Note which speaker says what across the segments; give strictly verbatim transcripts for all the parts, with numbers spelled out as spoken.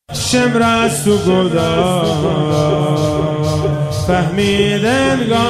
Speaker 1: شمر از تو گدا فهمید انگار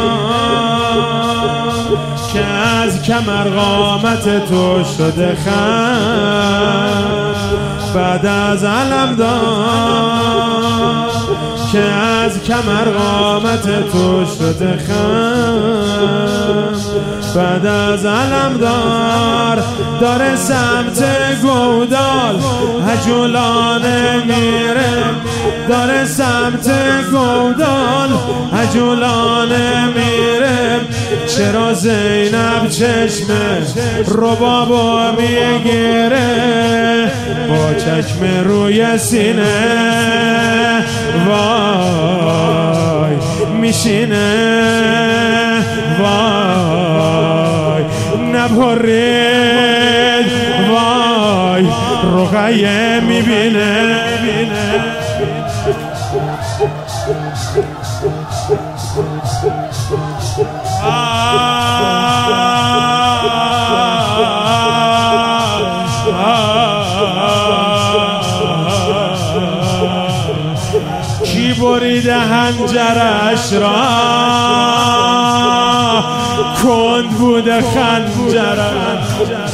Speaker 1: که از کمر قامت تو شده خم، بعد از علم دار که از کمر قامت تو شده خم، بعد از علم دار داره سمت گودال هجولانه میره، داره سمت گودال هجولانه میره. چرا زینب چشمه ربابو میگیره با چشم روی سینه وای میشینه، وای نبرید وای رقیه میبینه. کی بریده هنجرش را کند بوده خنجرش،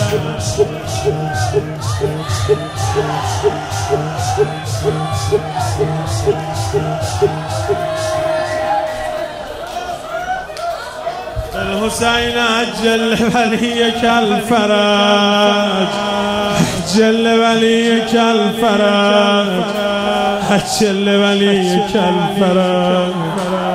Speaker 1: الحسین عجل ولیک الفرج، عجل ولیک الفرج، عجل ولیک الفرج.